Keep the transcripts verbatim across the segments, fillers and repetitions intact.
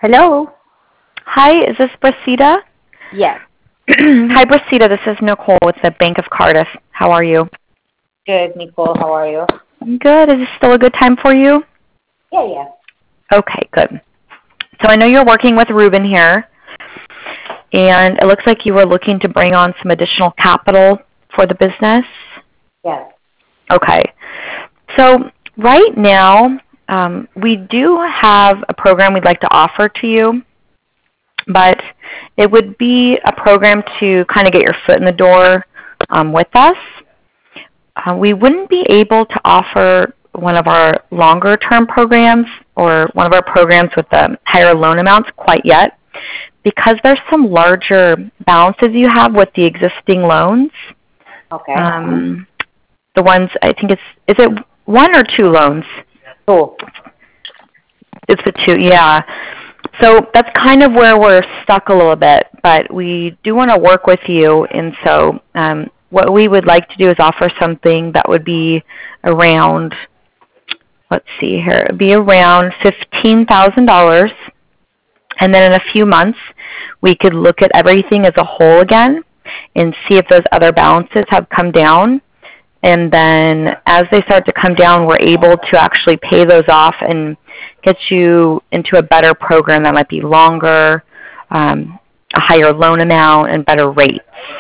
Hello? Hi, is this Brasida? Yes. Hi, Brasida. This is Nicole with the Bank of Cardiff. How are you? Good, Nicole. How are you? Good. Is this still a good time for you? Yeah, yeah. Okay, good. So I know you're working with Ruben here, and it looks like you were looking to bring on some additional capital for the business. Yes. Okay. So right now, um, we do have a program we'd like to offer to you, but it would be a program to kind of get your foot in the door um, with us. Uh, we wouldn't be able to offer one of our longer term programs or one of our programs with the higher loan amounts quite yet because there's some larger balances you have with the existing loans. Okay. Um, the ones, I think it's, is it one or two loans? Two. It's the two, yeah. So that's kind of where we're stuck a little bit, but we do want to work with you, and so um, what we would like to do is offer something that would be around, let's see here, it would be around fifteen thousand dollars, and then in a few months we could look at everything as a whole again and see if those other balances have come down. And then as they start to come down, we're able to actually pay those off and get you into a better program that might be longer, um, a higher loan amount, and better rates.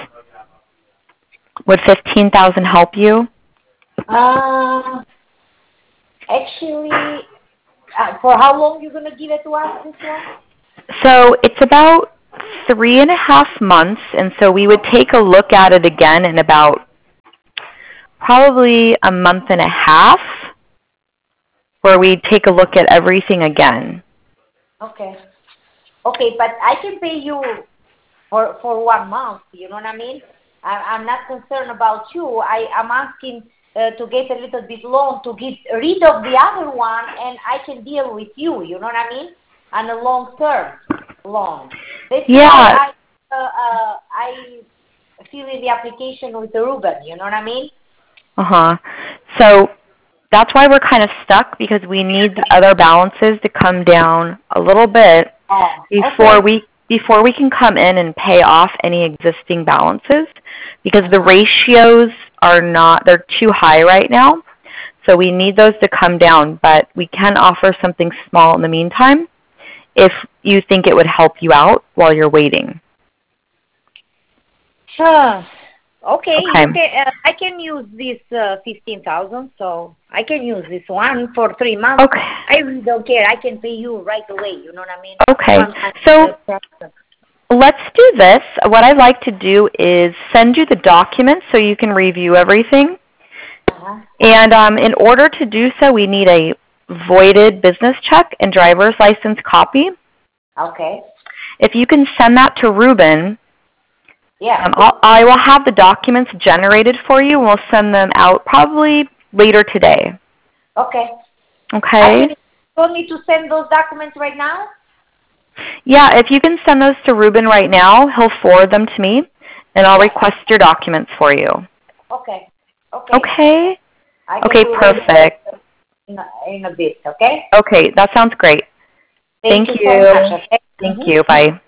Would fifteen thousand dollars help you? Uh, actually, uh, for how long you going to give it to us, this one? So it's about three and a half months, and so we would take a look at it again in about probably a month and a half, where we take a look at everything again. Okay. Okay, but I can pay you for for one month, you know what I mean? I, I'm not concerned about you. I, I'm asking uh, to get a little bit loan to get rid of the other one, and I can deal with you, you know what I mean? On a long-term loan. That's Yeah. why I, uh, uh, I fill in the application with Ruben, you know what I mean? Uh-huh. So that's why we're kind of stuck, because we need the other balances to come down a little bit Oh, before okay. we before we can come in and pay off any existing balances, because the ratios are not, they're too high right now. So we need those to come down, but we can offer something small in the meantime if you think it would help you out while you're waiting. Huh. Okay, Okay. you can. Uh, I can use this uh, fifteen thousand, so I can use this one for three months. Okay. I really don't care. I can pay you right away. You know what I mean? Okay. One time So the let's do this. What I'd like to do is send you the documents so you can review everything. uh-huh. And um, in order to do so, we need a voided business check and driver's license copy. Okay. If you can send that to Ruben, Yeah. um, I'll, I will have the documents generated for you, and we'll send them out probably later today. Okay. Okay? I can, you want me to send those documents right now? Yeah, if you can send those to Ruben right now, he'll forward them to me, and I'll Yeah. request your documents for you. Okay. Okay. Okay? I can Okay, do perfect. it in a, in a bit. Okay. Okay, that sounds great. Thank, Thank you so much. you. Okay. Thank Mm-hmm. you. Bye.